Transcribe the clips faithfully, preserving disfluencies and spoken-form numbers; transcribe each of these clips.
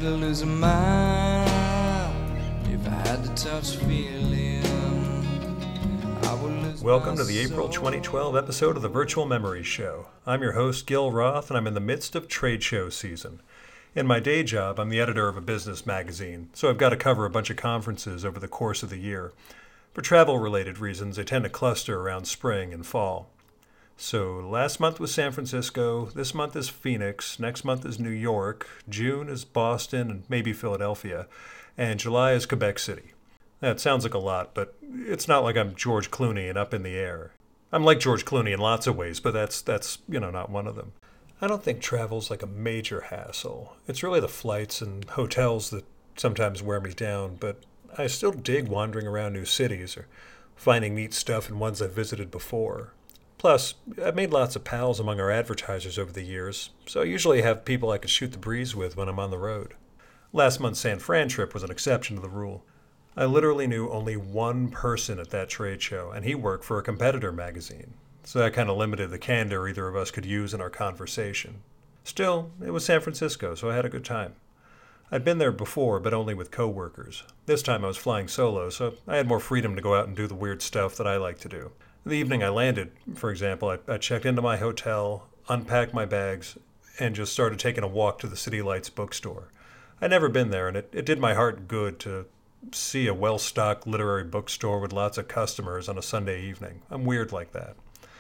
to lose a mind if I had to touch feeling. I would lose Welcome my to the April soul. twenty twelve episode of the Virtual Memories Show. I'm your host, Gil Roth, and I'm in the midst of trade show season. In my day job, I'm the editor of a business magazine, so I've got to cover a bunch of conferences over the course of the year. For travel-related reasons, they tend to cluster around spring and fall. So last month was San Francisco, this month is Phoenix, next month is New York, June is Boston and maybe Philadelphia, and July is Quebec City. That sounds like a lot, but it's not like I'm George Clooney and up in the air. I'm like George Clooney in lots of ways, but that's, that's you know, not one of them. I don't think travel's like a major hassle. It's really the flights and hotels that sometimes wear me down, but I still dig wandering around new cities or finding neat stuff in ones I've visited before. Plus, I've made lots of pals among our advertisers over the years, so I usually have people I can shoot the breeze with when I'm on the road. Last month's San Fran trip was an exception to the rule. I literally knew only one person at that trade show, and he worked for a competitor magazine. So that kind of limited the candor either of us could use in our conversation. Still, it was San Francisco, so I had a good time. I'd been there before, but only with coworkers. This time I was flying solo, so I had more freedom to go out and do the weird stuff that I like to do. The evening I landed, for example, I, I checked into my hotel, unpacked my bags, and just started taking a walk to the City Lights bookstore. I'd never been there, and it, it did my heart good to see a well-stocked literary bookstore with lots of customers on a Sunday evening. I'm weird like that.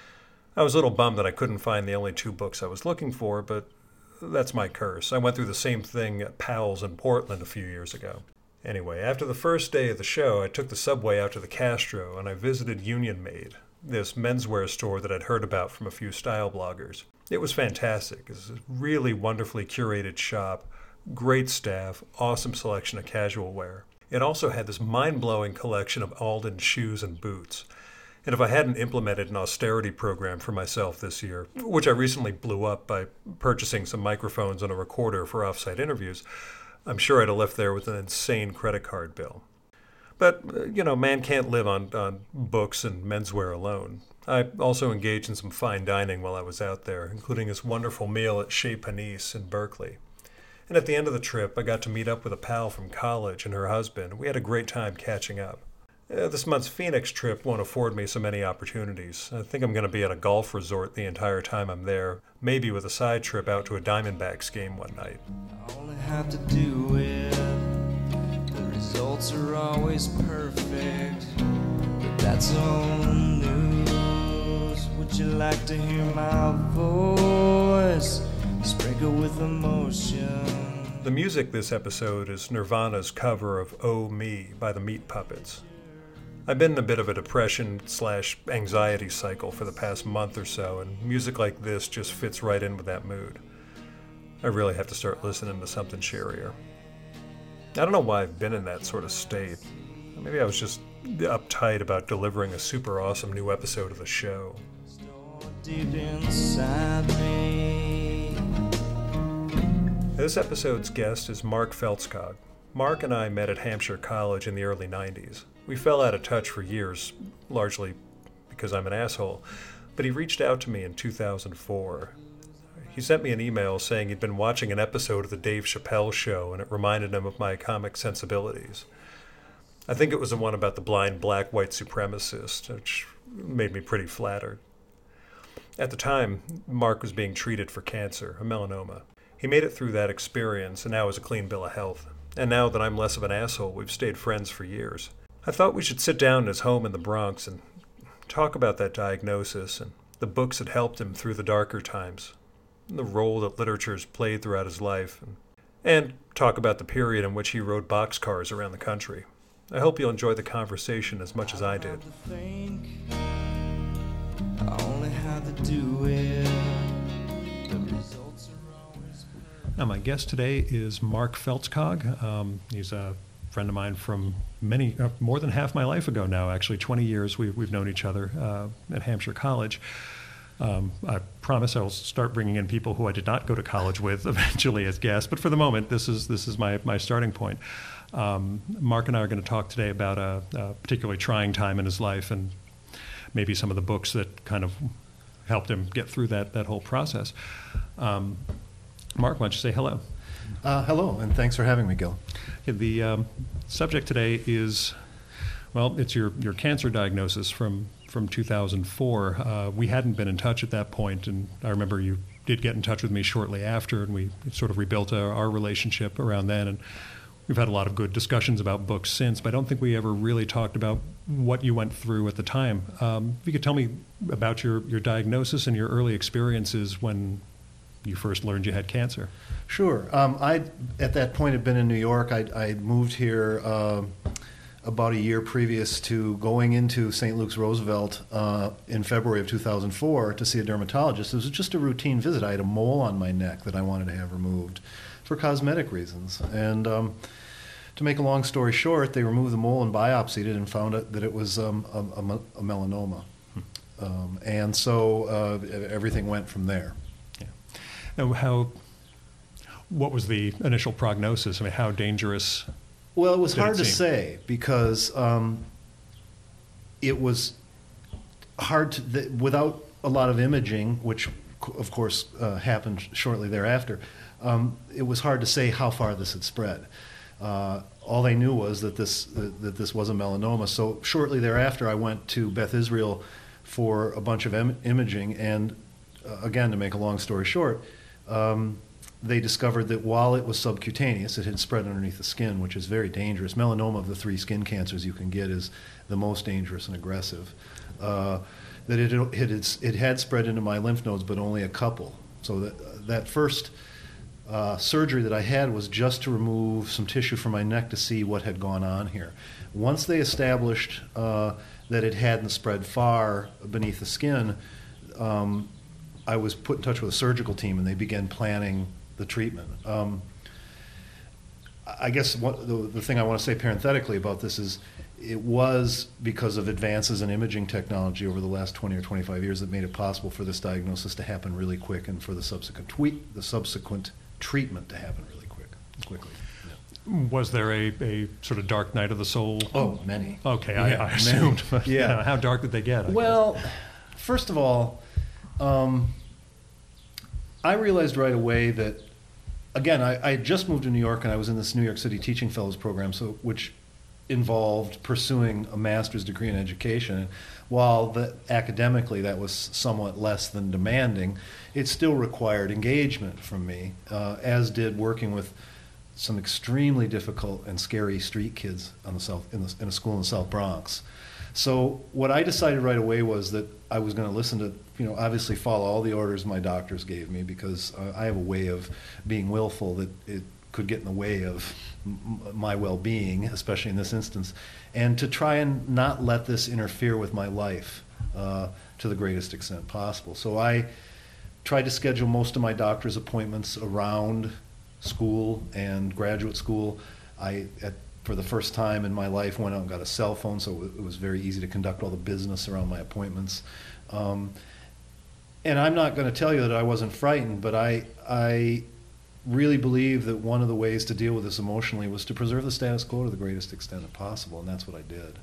I was a little bummed that I couldn't find the only two books I was looking for, but that's my curse. I went through the same thing at Powell's in Portland a few years ago. Anyway, after the first day of the show, I took the subway out to the Castro and I visited Union Made, this menswear store that I'd heard about from a few style bloggers. It was fantastic. It was a really wonderfully curated shop, great staff, awesome selection of casual wear. It also had this mind-blowing collection of Alden shoes and boots. And if I hadn't implemented an austerity program for myself this year, which I recently blew up by purchasing some microphones and a recorder for off-site interviews, I'm sure I'd have left there with an insane credit card bill. But, you know, man can't live on, on books and menswear alone. I also engaged in some fine dining while I was out there, including this wonderful meal at Chez Panisse in Berkeley. And at the end of the trip, I got to meet up with a pal from college and her husband. We had a great time catching up. Uh, this month's Phoenix trip won't afford me so many opportunities. I think I'm going to be at a golf resort the entire time I'm there, maybe with a side trip out to a Diamondbacks game one night. I only have to do it. The results are always perfect, but that's old news. Would you like to hear my voice sprinkled with emotion? The music this episode is Nirvana's cover of Oh Me by the Meat Puppets. I've been in a bit of a depression slash anxiety cycle for the past month or so, and music like this just fits right in with that mood. I really have to start listening to something cheerier. I don't know why I've been in that sort of state. Maybe I was just uptight about delivering a super awesome new episode of the show. Deep inside me. This episode's guest is Mark Feltskog. Mark and I met at Hampshire College in the early nineties. We fell out of touch for years, largely because I'm an asshole, but he reached out to me in two thousand four. He sent me an email saying he'd been watching an episode of the Dave Chappelle Show and it reminded him of my comic sensibilities. I think it was the one about the blind black white supremacist, which made me pretty flattered. At the time, Mark was being treated for cancer, a melanoma. He made it through that experience and now has a clean bill of health. And now that I'm less of an asshole, we've stayed friends for years. I thought we should sit down in his home in the Bronx and talk about that diagnosis and the books that helped him through the darker times, and the role that literature's played throughout his life, and, and talk about the period in which he rode boxcars around the country. I hope you'll enjoy the conversation as much as I did. I only have to do it. The results are always good. Now, my guest today is Mark Feltskog. Um, he's a friend of mine from many, uh, more than half my life ago now, actually, twenty years we, we've known each other uh, at Hampshire College. Um, I promise I will start bringing in people who I did not go to college with eventually as guests, but for the moment, this is this is my, my starting point. Um, Mark and I are going to talk today about a, a particularly trying time in his life and maybe some of the books that kind of helped him get through that, that whole process. Um, Mark, why don't you say hello? Uh, hello, and thanks for having me, Gil. Yeah, the um, subject today is, well, it's your, your cancer diagnosis from, from two thousand four. Uh, we hadn't been in touch at that point, and I remember you did get in touch with me shortly after, and we sort of rebuilt our, our relationship around then. And we've had a lot of good discussions about books since, but I don't think we ever really talked about what you went through at the time. Um, if you could tell me about your, your diagnosis and your early experiences when you first learned you had cancer. Sure. Um, I, at that point, had been in New York. I I moved here uh, about a year previous to going into Saint Luke's Roosevelt uh, in February of two thousand four to see a dermatologist. It was just a routine visit. I had a mole on my neck that I wanted to have removed for cosmetic reasons. And um, to make a long story short, they removed the mole and biopsied it and found out that it was um, a, a, a melanoma. Hmm. Um, and so uh, everything went from there. Yeah. Now, how... What was the initial prognosis? I mean, how dangerous? Well, it was hard it to seem? say because um, it was hard to, th- without a lot of imaging, which of course uh, happened shortly thereafter. Um, it was hard to say how far this had spread. Uh, all they knew was that this uh, that this was a melanoma. So shortly thereafter, I went to Beth Israel for a bunch of em- imaging, and uh, again, to make a long story short. Um, They discovered that while it was subcutaneous, it had spread underneath the skin, which is very dangerous. Melanoma, of the three skin cancers you can get, is the most dangerous and aggressive. Uh, that it, it, had, it had spread into my lymph nodes, but only a couple. So that, that first uh, surgery that I had was just to remove some tissue from my neck to see what had gone on here. Once they established uh, that it hadn't spread far beneath the skin, um, I was put in touch with a surgical team, and they began planning the treatment. Um, I guess what, the, the thing I want to say parenthetically about this is it was because of advances in imaging technology over the last twenty or twenty-five years that made it possible for this diagnosis to happen really quick and for the subsequent tweet, the subsequent treatment to happen really quick, quickly. Yeah. Was there a, a sort of dark night of the soul? Oh, many. Okay, Yeah, I, I assumed. many. Yeah. Yeah. You know, how dark did they get? I Well, first of all, um, I realized right away that, again, I, I had just moved to New York, and I was in this New York City Teaching Fellows program, so which involved pursuing a master's degree in education. And while the, academically that was somewhat less than demanding, it still required engagement from me, uh, as did working with some extremely difficult and scary street kids on the south in, the, in a school in the South Bronx. So what I decided right away was that I was going to listen to, you know, obviously follow all the orders my doctors gave me, because uh, I have a way of being willful that it could get in the way of m- my well-being, especially in this instance, and to try and not let this interfere with my life uh, to the greatest extent possible. So I tried to schedule most of my doctor's appointments around school and graduate school. I, at for the first time in my life, went out and got a cell phone, so it was very easy to conduct all the business around my appointments. Um, and I'm not going to tell you that I wasn't frightened, but I, I really believe that one of the ways to deal with this emotionally was to preserve the status quo to the greatest extent possible, and that's what I did.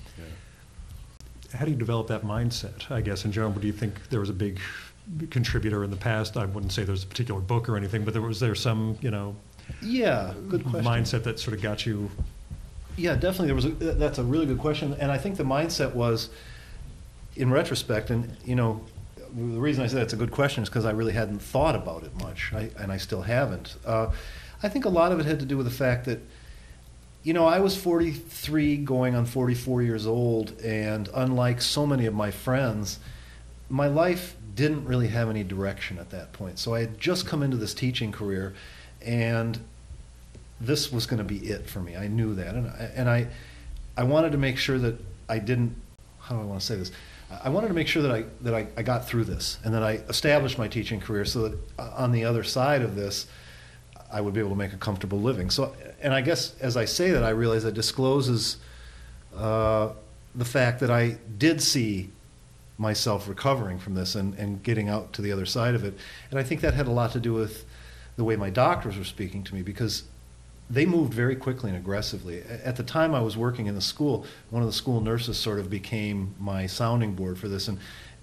Yeah. How do you develop that mindset, I guess, in general? Do you think there was a big contributor in the past? I wouldn't say there's a particular book or anything, but there was there some, you know, Yeah, good question. mindset that sort of got you? Yeah, definitely. There was. A, that's a really good question, and I think the mindset was, in retrospect, and you know, the reason I say that's a good question is because I really hadn't thought about it much, I, and I still haven't. Uh, I think a lot of it had to do with the fact that, you know, I was forty-three, going on forty-four years old, and unlike so many of my friends, my life didn't really have any direction at that point. So I had just come into this teaching career, and this was going to be it for me. I knew that, and I, and I, I wanted to make sure that I didn't. How do I want to say this? I wanted to make sure that I that I, I got through this, and that I established my teaching career, so that on the other side of this, I would be able to make a comfortable living. So, and I guess as I say that, I realize that discloses uh, the fact that I did see myself recovering from this and, and getting out to the other side of it. And I think that had a lot to do with the way my doctors were speaking to me, because they moved very quickly and aggressively. At the time I was working in the school, one of the school nurses sort of became my sounding board for this. And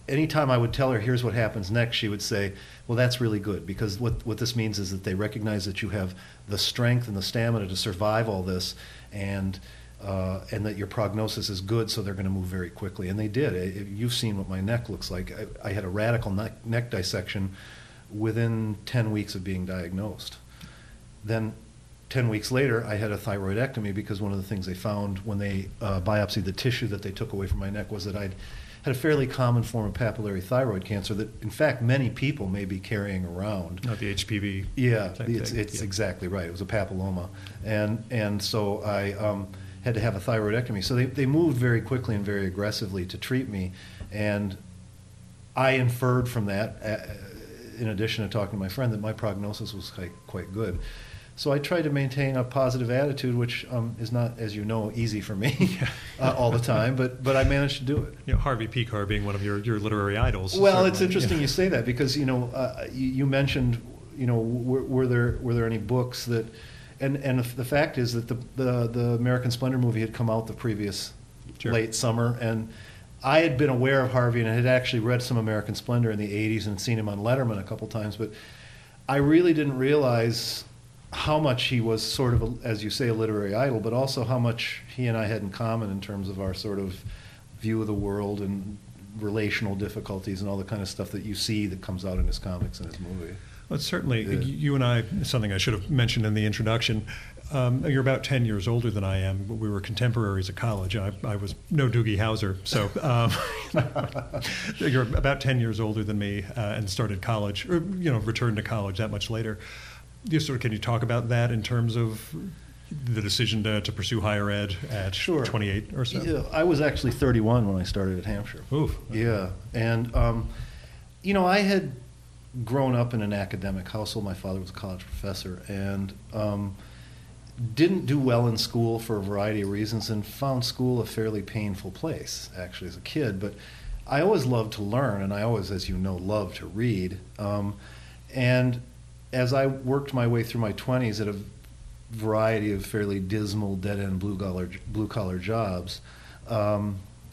anytime I would tell her, here's what happens next, she would say, well, that's really good, because what, what this means is that they recognize that you have the strength and the stamina to survive all this, and uh, and that your prognosis is good, so they're going to move very quickly. And they did. I, you've seen what my neck looks like. I, I had a radical neck, neck dissection within ten weeks of being diagnosed. Then ten weeks later, I had a thyroidectomy, because one of the things they found when they uh, biopsied the tissue that they took away from my neck was that I'd had a fairly common form of papillary thyroid cancer that, in fact, many people may be carrying around. Not the H P V. Yeah, type it's, thing. it's Yeah. exactly right. It was a papilloma. And and so I um, had to have a thyroidectomy. So they, they moved very quickly and very aggressively to treat me. And I inferred from that, uh, in addition to talking to my friend, that my prognosis was quite, quite good. So I tried to maintain a positive attitude, which um, is not, as you know, easy for me uh, all the time, but but I managed to do it. You know, Harvey Pekar being one of your, your literary idols. Well, it's certainly. interesting Yeah. you say that, because you know uh, you, you mentioned, you know, were, were there were there any books that, and and the fact is that the the, the American Splendor movie had come out the previous Sure. late summer, and I had been aware of Harvey and I had actually read some American Splendor in the eighties and seen him on Letterman a couple times, but I really didn't realize how much he was sort of, a, as you say, a literary idol, but also how much he and I had in common in terms of our sort of view of the world and relational difficulties and all the kind of stuff that you see that comes out in his comics and his movie. Well, certainly, Yeah. you and I, something I should have mentioned in the introduction, um, you're about ten years older than I am, but we were contemporaries at college. I, I was no Doogie Howser, so um, you're about ten years older than me uh, and started college, or, you know, returned to college that much later. You sort of, can you talk about that in terms of the decision to, to pursue higher ed at Sure. twenty-eight or so? Yeah, I was actually thirty-one when I started at Hampshire. Oof. Yeah, and um, you know, I had grown up in an academic household. My father was a college professor, and um, didn't do well in school for a variety of reasons, and found school a fairly painful place, actually, as a kid. But I always loved to learn, and I always, as you know, loved to read. Um, and as I worked my way through my twenties at a variety of fairly dismal, dead-end blue-collar blue-collar jobs, um,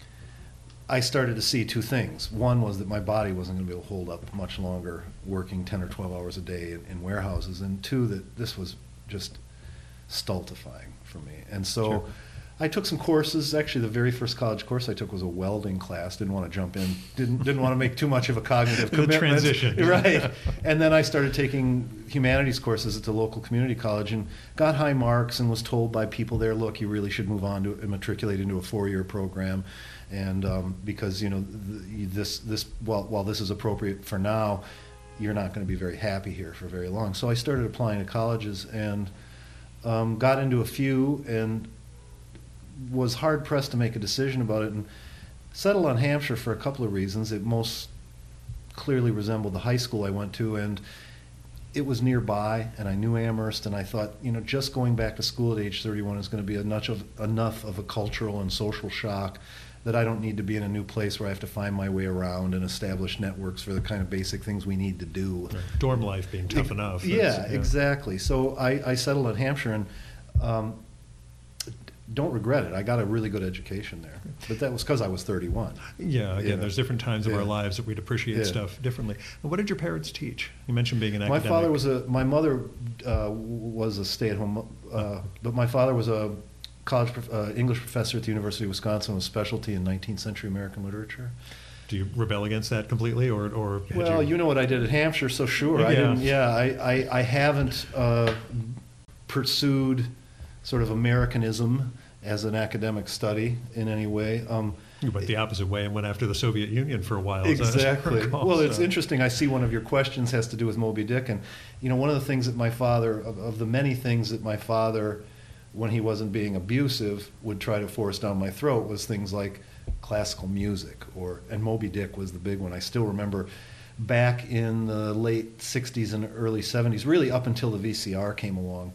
I started to see two things. One was that my body wasn't going to be able to hold up much longer working ten or twelve hours a day in, in warehouses, and two, that this was just stultifying for me. And so Sure. I took some courses. Actually, the very first college course I took was a welding class. Didn't want to jump in. Didn't didn't want to make too much of a cognitive The commitment. transition. Right. And then I started taking humanities courses at the local community college and got high marks and was told by people there, look, you really should move on to matriculate into a four-year program. And um, because, you know, th- this, this while, while this is appropriate for now, you're not going to be very happy here for very long. So I started applying to colleges and um, got into a few and was hard-pressed to make a decision about it, and settled on Hampshire for a couple of reasons. It most clearly resembled the high school I went to, and it was nearby, and I knew Amherst, and I thought, you know, just going back to school at age thirty-one is going to be enough of, enough of a cultural and social shock that I don't need to be in a new place where I have to find my way around and establish networks for the kind of basic things we need to do. Right. Dorm life being tough enough. Yeah, That's- exactly. So I, I settled at Hampshire, and um, don't regret it. I got a really good education there, but that was because I was thirty-one. Yeah, again, Yeah. there's different times of Yeah. our lives that we'd appreciate Yeah. stuff differently. And what did your parents teach? You mentioned being an My academic. father was a. My mother uh, was a stay-at-home, uh, but my father was a college prof- uh, English professor at the University of Wisconsin with specialty in nineteenth century American literature. Do you rebel against that completely, or or? had Well, you know what I did at Hampshire, so sure. I Yeah. didn't. Yeah, I I, I haven't uh, pursued sort of Americanism as an academic study in any way. Um, You went the opposite way and went after the Soviet Union for a while. as I- as I Exactly. recall, Well, it's so. interesting. I see one of your questions has to do with Moby Dick, and you know, one of the things that my father, of, of the many things that my father, when he wasn't being abusive, would try to force down my throat was things like classical music, or and Moby Dick was the big one. I still remember back in the late sixties and early seventies, really up until the V C R came along,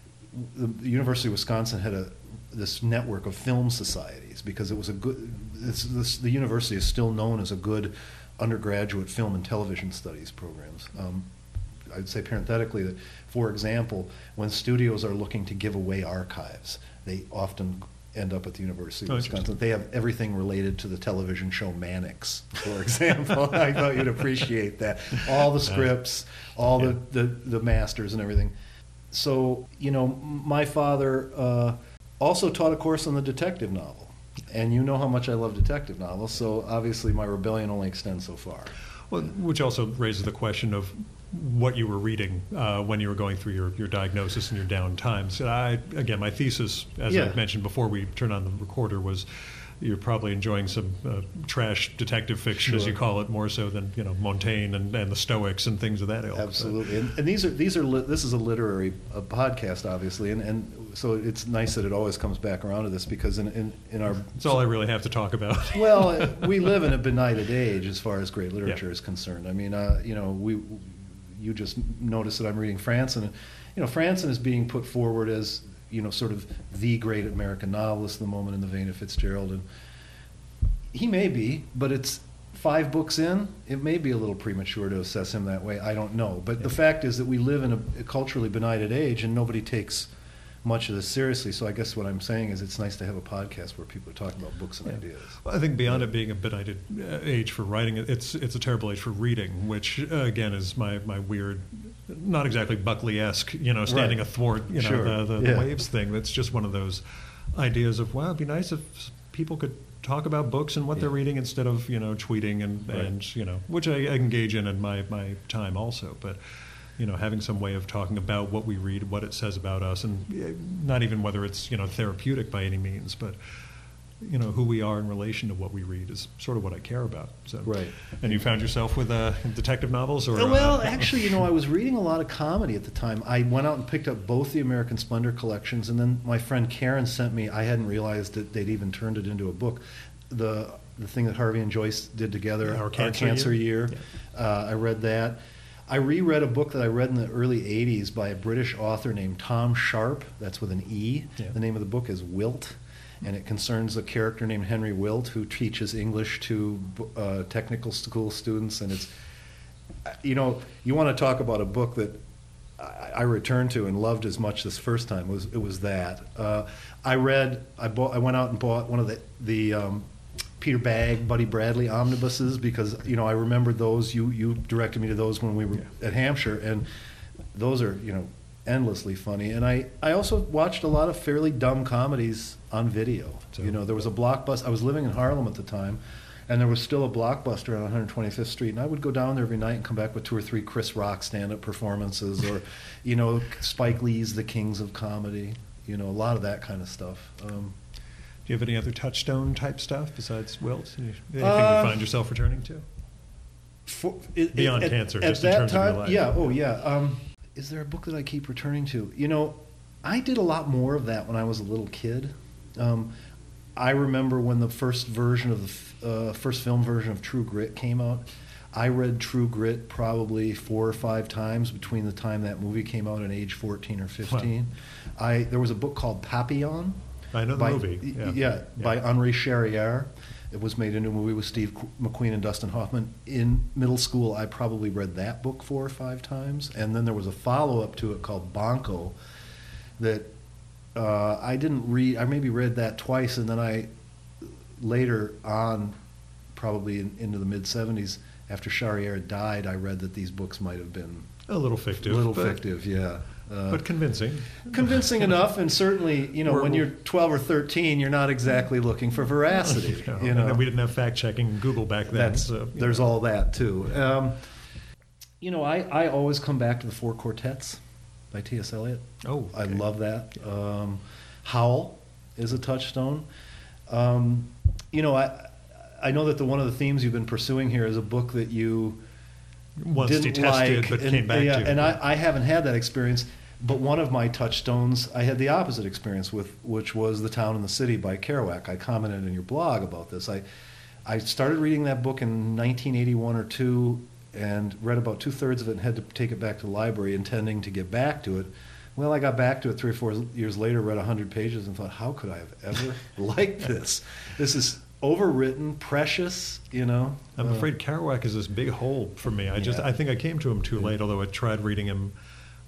the University of Wisconsin had a this network of film societies because it was a good. This, this, the university is still known as a good undergraduate film and television studies programs. Um, I'd say parenthetically that, for example, when studios are looking to give away archives, they often end up at the University of Oh, Wisconsin. They have everything related to the television show Mannix, for example. I thought you'd appreciate that. All the scripts, all Yeah. the, the, the masters and everything. So, you know, my father uh, also taught a course on the detective novel. And you know how much I love detective novels, so obviously my rebellion only extends so far. Well, which also raises the question of what you were reading uh, when you were going through your, your diagnosis and your down times. I, again, my thesis, as Yeah. I mentioned before we turned on the recorder, was you're probably enjoying some uh, trash detective fiction, as Sure. you call it, more so than, you know, Montaigne and, and the Stoics and things of that ilk. Absolutely, and, and these are these are li- this is a literary uh podcast, obviously, and, and so it's nice that it always comes back around to this because in in, in our That's all I really have to talk about. well, we live in a benighted age as far as great literature Yeah. is concerned. I mean, uh, you know, we you just noticed that I'm reading Franzen, and you know, Franzen is being put forward as, you know, sort of the great American novelist at the moment in the vein of Fitzgerald, and he may be, but it's five books in. It may be a little premature to assess him that way. I don't know, but the fact is that we live in a, a culturally benighted age, and nobody takes much of this seriously. So I guess what I'm saying is it's nice to have a podcast where people are talking about books and Yeah. ideas. Well, I think beyond it being a benighted uh, age for writing, it's it's a terrible age for reading, which uh, again is my, my weird, not exactly Buckley-esque, you know, standing Right. athwart, you know, Sure. the, the, Yeah. the waves thing. That's just one of those ideas of, wow, it'd be nice if people could talk about books and what they're Yeah. reading instead of, you know, tweeting and, Right. and you know, which I, I engage in in my, my time also. But, you know, having some way of talking about what we read, what it says about us, and uh, not even whether it's, you know, therapeutic by any means, but, you know, who we are in relation to what we read is sort of what I care about. So, Right. And you found yourself with uh, detective novels, or Well, uh, actually, you know, I was reading a lot of comedy at the time. I went out and picked up both the American Splendor collections, and then my friend Karen sent me. I hadn't realized that they'd even turned it into a book. The the thing that Harvey and Joyce did together, Our Cancer Year. Year. Uh, I read that. I reread a book that I read in the early eighties by a British author named Tom Sharp. That's with an E. Yeah. The name of the book is Wilt, and it concerns a character named Henry Wilt who teaches English to uh, technical school students. And it's, you know, you want to talk about a book that I, I returned to and loved as much this first time. It was it was that uh, I read. I bought. I went out and bought one of the the. Um, Peter Bagg, Buddy Bradley omnibuses because, you know, I remembered those. You you directed me to those when we were Yeah. at Hampshire, and those are, you know, endlessly funny. And I, I also watched a lot of fairly dumb comedies on video. So- You know, there was a Blockbuster. I was living in Harlem at the time, and there was still a Blockbuster on one hundred twenty-fifth Street, and I would go down there every night and come back with two or three Chris Rock stand-up performances, or, you know, Spike Lee's The Kings of Comedy. You know, a lot of that kind of stuff. Um, do you have any other touchstone type stuff besides Wilt? Anything Uh, you find yourself returning to? For, it, Beyond at, cancer, at just in that terms of your time, life. yeah. Oh, yeah. Um, is there a book that I keep returning to? You know, I did a lot more of that when I was a little kid. Um, I remember when the first version of the f- uh, first film version of True Grit came out. I read True Grit probably four or five times between the time that movie came out and age fourteen or fifteen. I there was a book called Papillon. I know the by, movie. Yeah. yeah, by Yeah. Henri Charrière. It was made into a movie with Steve McQueen and Dustin Hoffman. In middle school, I probably read that book four or five times. And then there was a follow-up to it called Bonko that uh, I didn't read. I maybe read that twice, and then I later on, probably in, into the mid-seventies, after Charrière died, I read that these books might have been A little fictive. a little but, fictive, yeah. Uh, But convincing. convincing enough, and certainly, you know, We're- when you're twelve or thirteen, you're not exactly looking for veracity. No, You and know, then we didn't have fact checking Google back then. that's so, you there's know. all that too. Um, you know, I, I always come back to the Four Quartets by T S. Eliot. Oh, I okay. love that. Um, Howl is a touchstone. Um, you know, I I know that the one of the themes you've been pursuing here is a book that you Once didn't detested, like, but and, came back yeah, to. and I, I haven't had that experience. But one of my touchstones, I had the opposite experience with, which was The Town and the City by Kerouac. I commented in your blog about this. I, I started reading that book in nineteen eighty-one or two, and read about two thirds of it, and had to take it back to the library, intending to get back to it. Well, I got back to it three or four years later, read a hundred pages, and thought, how could I have ever liked this? This is overwritten, precious, you know. I'm Uh, afraid Kerouac is this big hole for me. I just Yeah. I think I came to him too late, although I tried reading him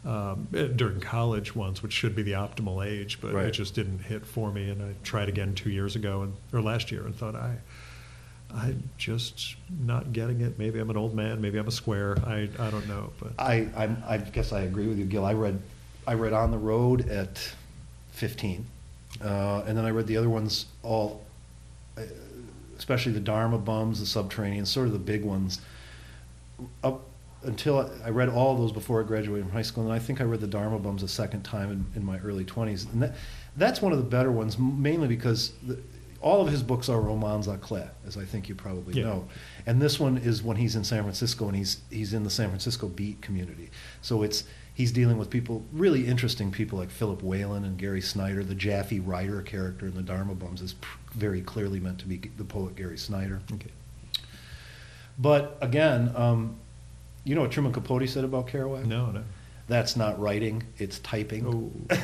um, during college once, which should be the optimal age, but Right. it just didn't hit for me. And I tried again two years ago and or last year and thought I. I'm just not getting it. Maybe I'm an old man. Maybe I'm a square. I, I don't know. But I, I'm, I guess I agree with you, Gil. I read, I read On the Road at fifteen, uh, and then I read the other ones all, uh, especially the Dharma Bums, the Subterranean, sort of the big ones. Up until I, I read all of those before I graduated from high school, and I think I read the Dharma Bums a second time in, in my early twenties. And that, that's one of the better ones, mainly because the, all of his books are romans à clef, as I think you probably Yeah. know. And this one is when he's in San Francisco, and he's he's in the San Francisco beat community. So it's he's dealing with people, really interesting people like Philip Whalen and Gary Snyder. The Jaffe Ryder character in the Dharma Bums is pr- very clearly meant to be the poet Gary Snyder. okay. But again, um, you know what Truman Capote said about Kerouac? No, no. That's not writing, it's typing. Oh.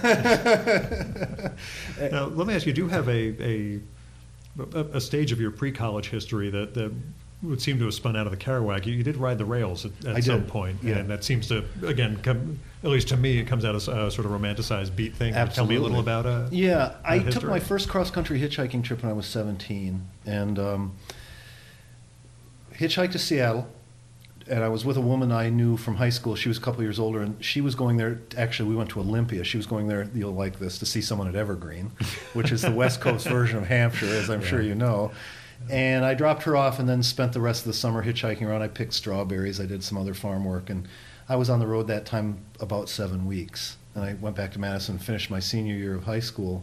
Now, let me ask you, do you have a, a, a, a stage of your pre-college history that, that would seem to have spun out of the Kerouac? You, you did ride the rails at, at I some did, point, yeah. and that seems to, again, come, at least to me, it comes out as a sort of romanticized beat thing. Can you Tell me a little about uh, Yeah, I that took history? my first cross-country hitchhiking trip when I was seventeen, and um, hitchhiked to Seattle. And I was with a woman I knew from high school. She was a couple years older, and she was going there. Actually, we went to Olympia. She was going there, you'll like this, to see someone at Evergreen, which is the West Coast version of Hampshire, as I'm Yeah. sure you know. And I dropped her off and then spent the rest of the summer hitchhiking around. I picked strawberries. I did some other farm work. And I was on the road that time about seven weeks. And I went back to Madison and finished my senior year of high school.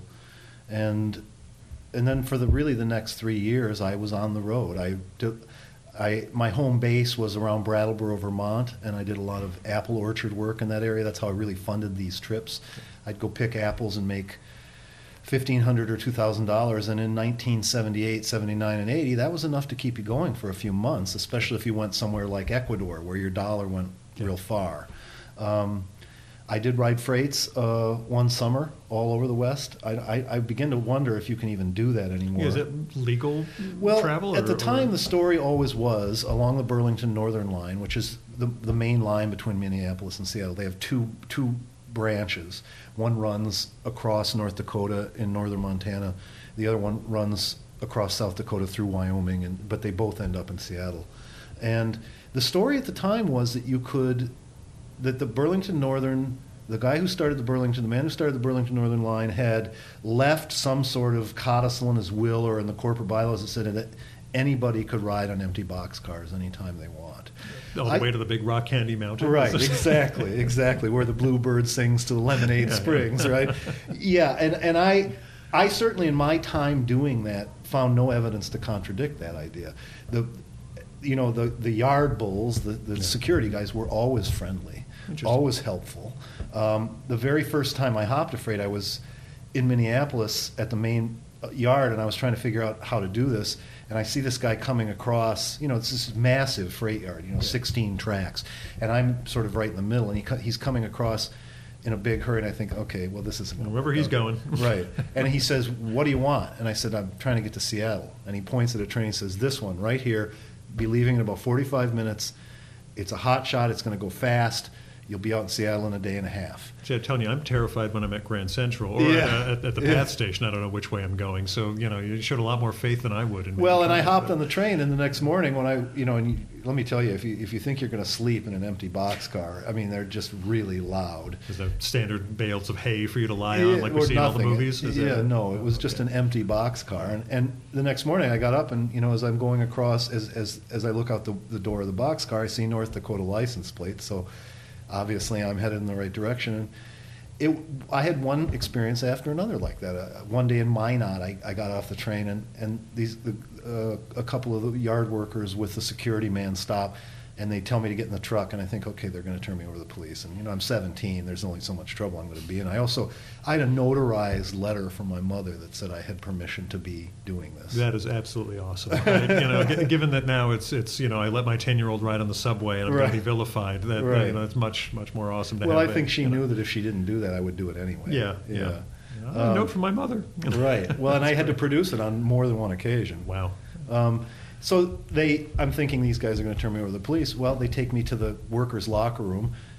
And and then for the really the next three years, I was on the road. I did, I, my home base was around Brattleboro, Vermont, and I did a lot of apple orchard work in that area. That's how I really funded these trips. I'd go pick apples and make fifteen hundred dollars or two thousand dollars, and in nineteen seventy-eight, seventy-nine, and eighty, that was enough to keep you going for a few months, especially if you went somewhere like Ecuador, where your dollar went Yeah. real far. Um, I did ride freights uh, one summer all over the West. I, I, I begin to wonder if you can even do that anymore. Is it legal Well, travel? at or- the time, or- the story always was along the Burlington Northern Line, which is the the main line between Minneapolis and Seattle. They have two two branches. One runs across North Dakota in northern Montana. The other one runs across South Dakota through Wyoming, and but they both end up in Seattle. And the story at the time was that you could that the Burlington Northern, the guy who started the Burlington, the man who started the Burlington Northern Line had left some sort of codicil in his will or in the corporate bylaws that said that anybody could ride on empty boxcars anytime they want. all the I- way to the big rock candy mountain. Right, exactly, exactly, where the bluebird sings to the Lemonade Yeah, yeah. Springs, right? Yeah, and, and I, I certainly in my time doing that found no evidence to contradict that idea. The, you know, the, the yard bulls, the, the Yeah. security guys were always friendly, Interesting. always helpful. Um, the very first time I hopped a freight, I was in Minneapolis at the main yard, and I was trying to figure out how to do this. And I see this guy coming across, you know, it's this massive freight yard, you know, Yeah. sixteen tracks. And I'm sort of right in the middle, and he, co- he's coming across in a big hurry, and I think, okay, well, this isn't gonna Wherever work he's out. going. Right. And he says, what do you want? And I said, I'm trying to get to Seattle. And he points at a train and says, this one, right here, be leaving in about forty-five minutes. It's a hot shot, it's gonna go fast. You'll be out in Seattle in a day and a half. See, I'm telling you, I'm terrified when I'm at Grand Central or Yeah. at, at the Yeah. Path Station. I don't know which way I'm going. So, you know, you showed a lot more faith than I would. In Well, and I mankind, hopped but- on the train, and the next morning when I, you know, and you, let me tell you, if you if you think you're going to sleep in an empty boxcar, I mean, they're just really loud. Is there standard bales of hay for you to lie on, like we or see in all the nothing. movies? Is yeah, that- no, it was just an empty boxcar, and and the next morning I got up, and you know, as I'm going across, as as as I look out the the door of the boxcar, I see North Dakota license plate, so obviously I'm headed in the right direction. And it, I had one experience after another like that. Uh, one day in Minot, I, I got off the train, and and these the, uh, a couple of the yard workers with the security man stop, and they tell me to get in the truck, and I think, okay, they're going to turn me over to the police. And you know, I'm seventeen. There's only so much trouble I'm going to be in. I also I had a notarized letter from my mother that said I had permission to be doing this. That is absolutely awesome. I, you know, g- given that now it's it's you know I let my ten year old ride on the subway and I'm going Right. to be vilified. That, Right. that that's much much more awesome to well, have. I a, think she you know- knew that if she didn't do that, I would do it anyway. Yeah, yeah. yeah. A Um, note from my mother. Right. Well, and I That's had to great. produce it on more than one occasion. Wow. Um, so they, I'm thinking these guys are going to turn me over to the police. Well, they take me to the workers' locker room,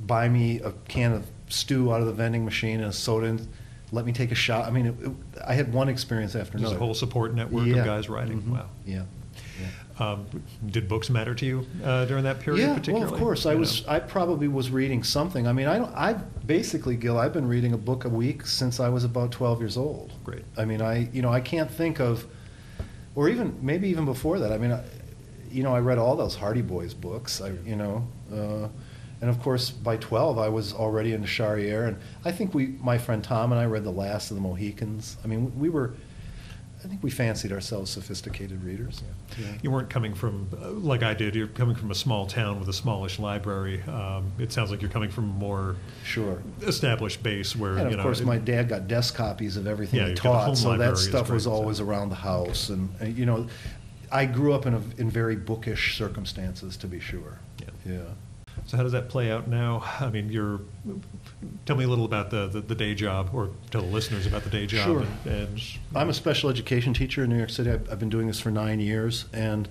buy me a can of stew out of the vending machine and a soda and let me take a shot. I mean, it, it, I had one experience after There's another. a whole support network Yeah. of guys writing. Mhm. Wow. Yeah. yeah. Um, did books matter to you uh, during that period Yeah, particularly? well, of course. I You was. know? I probably was reading something. I mean, I don't. I basically, Gil, I've been reading a book a week since I was about twelve years old. Great. I mean, I. You know, I can't think of, or even maybe even before that. I mean, I, you know, I read all those Hardy Boys books. I, you know, uh, and of course, by twelve, I was already into Charriere, and I think we, my friend Tom and I, read The Last of the Mohicans. I mean, we were. I think we fancied ourselves sophisticated readers. Yeah. You weren't coming from, uh, like I did, you're coming from a small town with a smallish library. Um, it sounds like you're coming from a more Sure. established base where, And of you know, course, it- my dad got desk copies of everything Yeah, he you've got the home taught, so library that is stuff was great, so- always around the house. And, and, you know, I grew up in, a, in very bookish circumstances, to be sure. Yeah. Yeah. So how does that play out now? I mean, you're, tell me a little about the, the, the day job, or tell the listeners about the day job. Sure. And, and I'm a special education teacher in New York City. I've, I've been doing this for nine years, and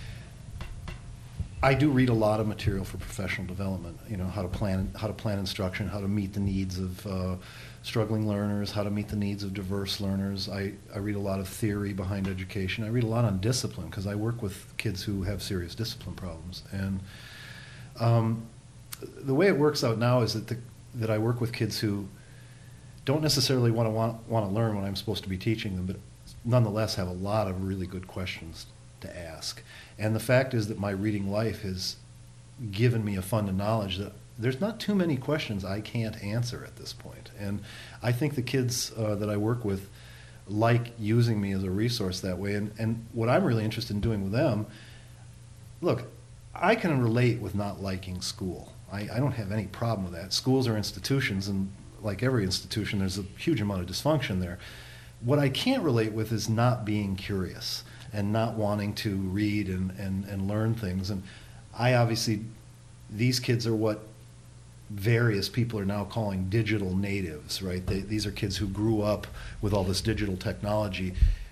I do read a lot of material for professional development. You know, how to plan, how to plan instruction, how to meet the needs of uh, struggling learners, how to meet the needs of diverse learners. I, I read a lot of theory behind education. I read a lot on discipline because I work with kids who have serious discipline problems. And um, the way it works out now is that the, that I work with kids who don't necessarily want to want, want to learn what I'm supposed to be teaching them, but nonetheless have a lot of really good questions to ask. And the fact is that my reading life has given me a fund of knowledge that there's not too many questions I can't answer at this point. And I think the kids uh, that I work with like using me as a resource that way. And, and what I'm really interested in doing with them, look, I can relate with not liking school. I, I don't have any problem with that. Schools are institutions, and like every institution, there's a huge amount of dysfunction there. What I can't relate with is not being curious and not wanting to read and, and, and learn things. And I obviously, these kids are what various people are now calling digital natives, right? They, these are kids who grew up with all this digital technology.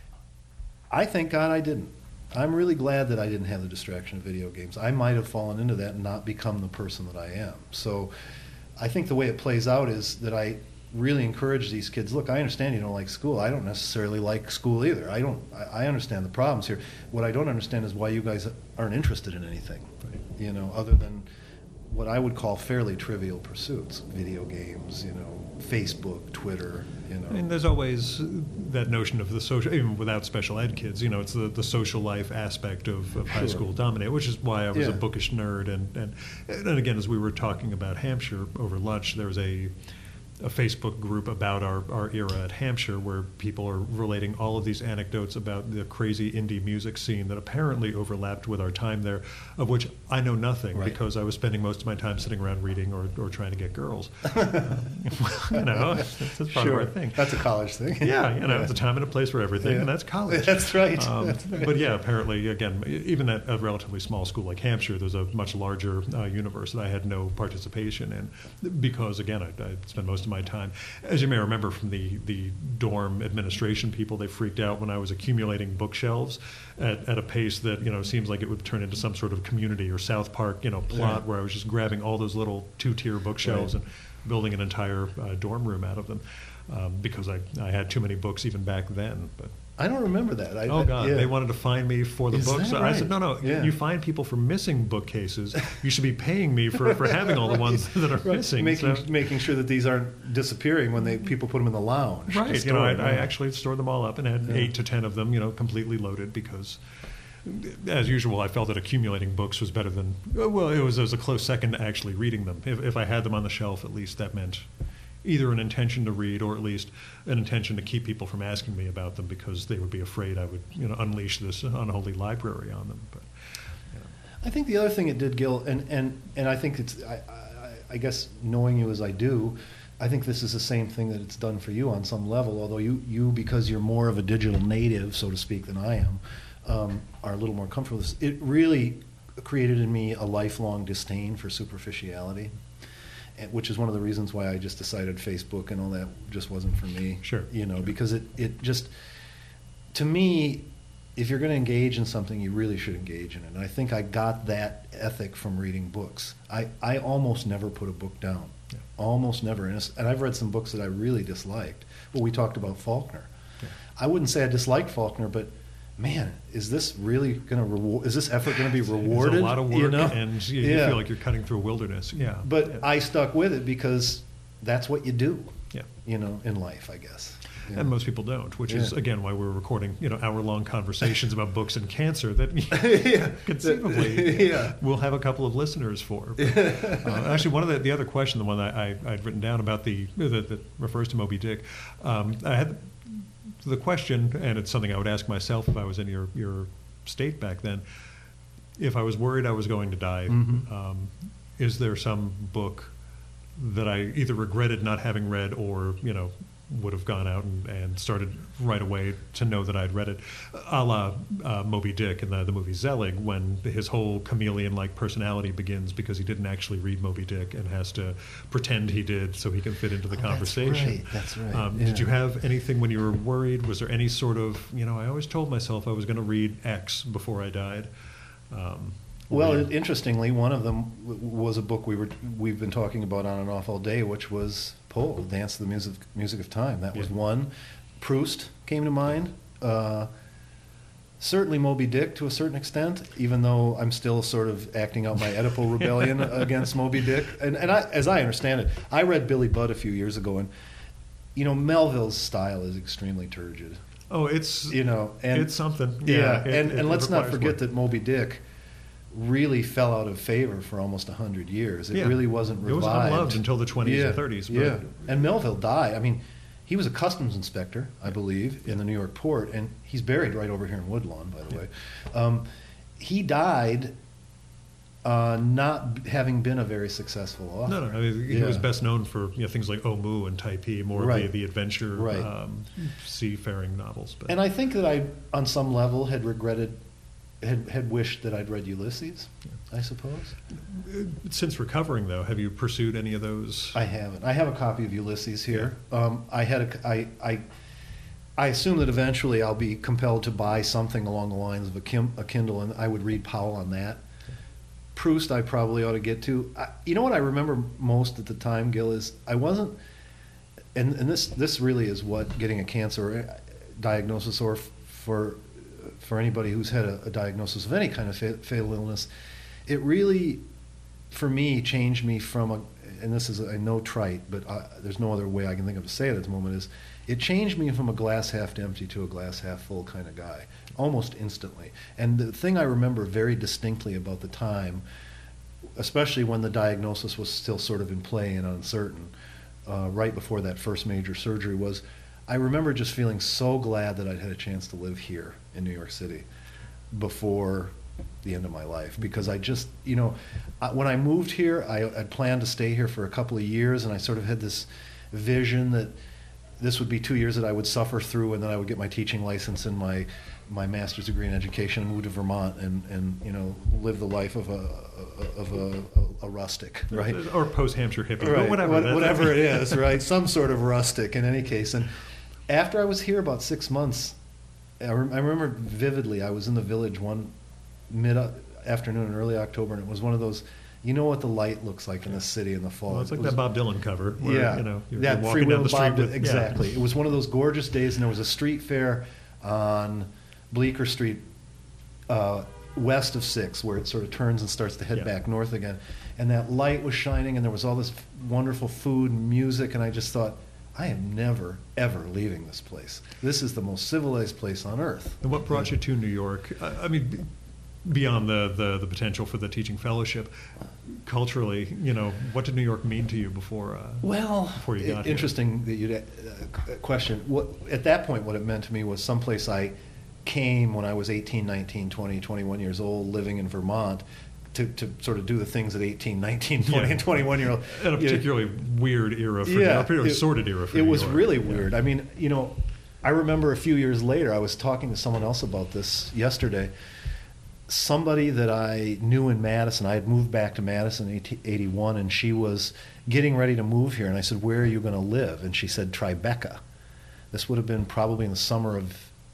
I thank God I didn't. I'm really glad that I didn't have the distraction of video games. I might have fallen into that and not become the person that I am. So I think the way it plays out is that I really encourage these kids, look, I understand you don't like school. I don't necessarily like school either. I don't. I I understand the problems here. What I don't understand is why you guys aren't interested in anything, you know, other than what I would call fairly trivial pursuits, video games, you know, Facebook, Twitter, you know. I mean, there's always that notion of the social, even without special ed kids, you know, it's the, the social life aspect of, of high Sure. school dominate, which is why I was Yeah. a bookish nerd. And, and, and again, as we were talking about Hampshire over lunch, there was a, a Facebook group about our, our era at Hampshire where people are relating all of these anecdotes about the crazy indie music scene that apparently overlapped with our time there, of which I know nothing Right. because I was spending most of my time sitting around reading or, or trying to get girls. uh, you know, that's, that's part Sure. of our thing. That's a college thing. Yeah, you know, it's a time and a place for everything, Yeah. and that's college. That's right. Um, That's right. But yeah, apparently, again, even at a relatively small school like Hampshire, there's a much larger uh, universe that I had no participation in because, again, I, I spent most of my time. As you may remember from the, the dorm administration people, they freaked out when I was accumulating bookshelves at, at a pace that, you know, seems like it would turn into some sort of community or South Park, you know, plot Yeah. where I was just grabbing all those little two-tier bookshelves Right. and building an entire uh, dorm room out of them. Um, because I, I had too many books even back then. But I don't remember that. I, oh God, yeah. they wanted to fine me for the Is books. that So I said, right? no, no, Yeah. you fine people for missing bookcases. You should be paying me for, for having all the ones that are Right. missing. Making, So- making sure that these aren't disappearing when they people put them in the lounge. to right, you know, store I, them. I actually stored them all up and had Yeah. eight to ten of them, you know, completely loaded because, as usual, I felt that accumulating books was better than, well, it was, it was a close second to actually reading them. If, if I had them on the shelf, at least that meant either an intention to read or at least an intention to keep people from asking me about them because they would be afraid I would, you know, unleash this unholy library on them. But I think the other thing it did, Gil, and, and, and I think it's, I, I, I guess knowing you as I do, I think this is the same thing that it's done for you on some level, although you, you because you're more of a digital native, so to speak, than I am, um, are a little more comfortable with this. It really created in me a lifelong disdain for superficiality, and- which is one of the reasons why I just decided Facebook and all that just wasn't for me. Sure, You know, sure. because it, it just, to me, if you're going to engage in something, you really should engage in it. And I think I got that ethic from reading books. I, I almost never put a book down. Yeah. Almost never. And, it's, and I've read some books that I really disliked. Well, we talked about Faulkner. Yeah. I wouldn't say I disliked Faulkner, but man, is this really going to reward? Is this effort going to be rewarded? It's a lot of work, you know? and you, you Yeah. feel like you're cutting through a wilderness. Yeah, But yeah. I stuck with it because that's what you do. Yeah. You know, in life, I guess. Yeah. And most people don't, which is Yeah. again why we're recording, you know, hour-long conversations about books and cancer that Yeah. conceivably Yeah. we'll have a couple of listeners for. But, uh, actually, one of the the other question, the one that I I'd written down about the that, that refers to Moby Dick, um, I had the question, and it's something I would ask myself if I was in your your state back then. If I was worried I was going to die, Mhm. um, is there some book that I either regretted not having read, or you know, would have gone out and, and started right away to know that I'd read it, a la uh, Moby Dick in the, the movie Zelig, when his whole chameleon-like personality begins because he didn't actually read Moby Dick and has to pretend he did so he can fit into the Oh, conversation. That's right. That's right. Um, yeah. Did you have anything when you were worried? Was there any sort of, you know, I always told myself I was going to read X before I died. Um, Well, were you- it, interestingly, one of them w- was a book we were we've been talking about on and off all day, which was Poe, Dance to the Music Music of Time. That was Yeah. one. Proust came to mind. Uh, certainly Moby Dick to a certain extent, even though I'm still sort of acting out my Oedipal rebellion against Moby Dick. And, and I, as I understand it, I read Billy Budd a few years ago, and you know Melville's style is extremely turgid. oh, it's You know, and it's something. yeah, Yeah, it- and, it- and it let's not requires forget work. that Moby Dick really fell out of favor for almost a hundred years. It Yeah. really wasn't It was revived. unloved until the twenties yeah, and thirties. But Yeah, and Melville died. I mean, he was a customs inspector, I believe, in the New York port, and he's buried right over here in Woodlawn, by the Yeah. way. Um, he died uh, not having been a very successful author. No, no. I mean, he Yeah. was best known for you know things like Omu and Taipei, more of Right. the, the adventure, Right. um, seafaring novels. But And I think that I, on some level, had regretted, had, had wished that I'd read Ulysses, I suppose. since recovering, though, have you pursued any of those? I haven't. I have a copy of Ulysses here. Um, I had a, I, I, I assume that eventually I'll be compelled to buy something along the lines of a, Kim, a Kindle, and I would read Powell on that. Proust, I probably ought to get to. I, you know what I remember most at the time, Gil, is I wasn't, and, and this this really is what getting a cancer diagnosis, or f- for for anybody who's had a, a diagnosis of any kind of fa- fatal illness, it really, for me, changed me from a, and this is, I know trite, but I, there's no other way I can think of to say it at the moment, is it changed me from a glass half empty to a glass half full kind of guy, almost instantly. And the thing I remember very distinctly about the time, especially when the diagnosis was still sort of in play and uncertain, uh, right before that first major surgery, was I remember just feeling so glad that I'd had a chance to live here in New York City before the end of my life, because I just, you know, I- when I moved here, I had planned to stay here for a couple of years, and I sort of had this vision that this would be two years that I would suffer through, and then I would get my teaching license and my my master's degree in education and move to Vermont and, and you know live the life of a of a, a, a rustic, right? Or post-Hampshire hippie, but Right, whatever. what- that- whatever it is, right? Some sort of rustic in any case. And after I was here about six months, I, rem- I remember vividly, I was in the village one mid-afternoon in early October, and it was one of those, you know what the light looks like in the city in the fall. Well, it's like It was- that Bob Dylan cover, where yeah, you know you're, that you're walking down the street Bob, with exactly. Yeah. It was one of those gorgeous days, and there was a street fair on Bleecker Street, uh, west of Sixth, where it sort of turns and starts to head Yeah. back north again. And that light was shining, and there was all this wonderful food and music, and I just thought, I am never, ever leaving this place. This is the most civilized place on earth. And what brought you to New York? I, I mean, b- beyond the, the the potential for the teaching fellowship, culturally, you know, what did New York mean to you before? Uh, Well, before you got i- here? interesting that you'd uh, question. What at that point, what it meant to me was someplace I came when I was eighteen, nineteen, twenty, twenty-one years old, living in Vermont, to, to sort of do the things that eighteen, nineteen, twenty, Yeah. and twenty-one year old. in a particularly weird era for New Yeah, York, a particularly it- sordid era for It New was York. really Yeah. weird. I mean, you know, I remember a few years later, I was talking to someone else about this yesterday. Somebody that I knew in Madison, I had moved back to Madison in eighty-one, and she was getting ready to move here. And I said, "Where are you going to live?" And she said, "Tribeca." This would have been probably in the summer of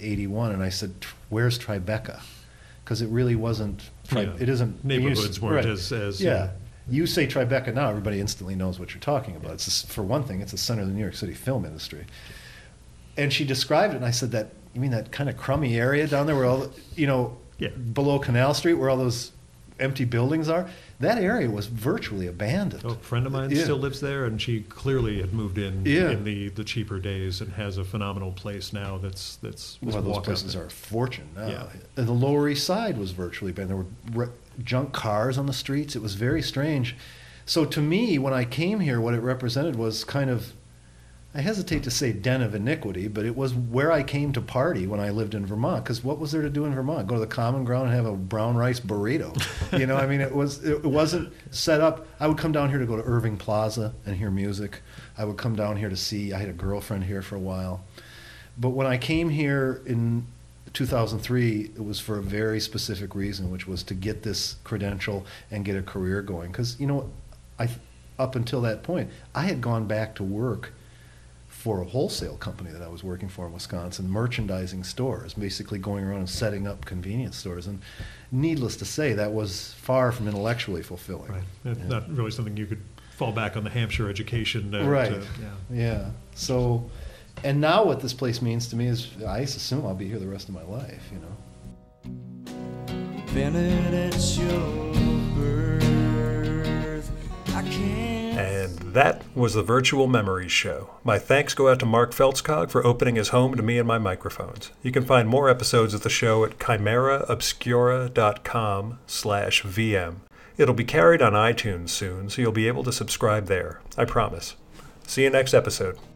eighty-one, and I said, "Where's Tribeca?" Because it really wasn't. Tri- Yeah. It isn't. Neighborhoods you, weren't right. as, as Yeah. uh, You say Tribeca now, everybody instantly knows what you're talking about. It's just, for one thing, it's the center of the New York City film industry. And she described it, and I said, "That you mean that kind of crummy area down there where all the, you know, Yeah. below Canal Street, where all those empty buildings are? That area was virtually abandoned." Oh, a friend of mine Yeah. still lives there, and she clearly had moved in Yeah. in the, the cheaper days and has a phenomenal place now that's that's Well, those walk places up. are a fortune now. Yeah. And the Lower East Side was virtually abandoned. There were re- junk cars on the streets. It was very strange. So to me, when I came here, what it represented was kind of, I hesitate to say den of iniquity, but it was where I came to party when I lived in Vermont. Because what was there to do in Vermont? Go to the Common Ground and have a brown rice burrito. You know, I mean, it was it wasn't set up. I would come down here to go to Irving Plaza and hear music. I would come down here to see. I had a girlfriend here for a while. But when I came here in two thousand three, it was for a very specific reason, which was to get this credential and get a career going. Because, you know, I up until that point, I had gone back to work for a wholesale company that I was working for in Wisconsin, merchandising stores, basically going around and setting up convenience stores. And needless to say, that was far from intellectually fulfilling. Right. It's Yeah. not really something you could fall back on the Hampshire education. Uh, Right. To, yeah. Yeah. So, and now what this place means to me is I assume I'll be here the rest of my life, you know. Bennett at your birth, I can't. And that was the Virtual Memories Show. My thanks go out to Mark Feltskog for opening his home to me and my microphones. You can find more episodes of the show at chimeraobscura.com slash VM. It'll be carried on iTunes soon, so you'll be able to subscribe there. I promise. See you next episode.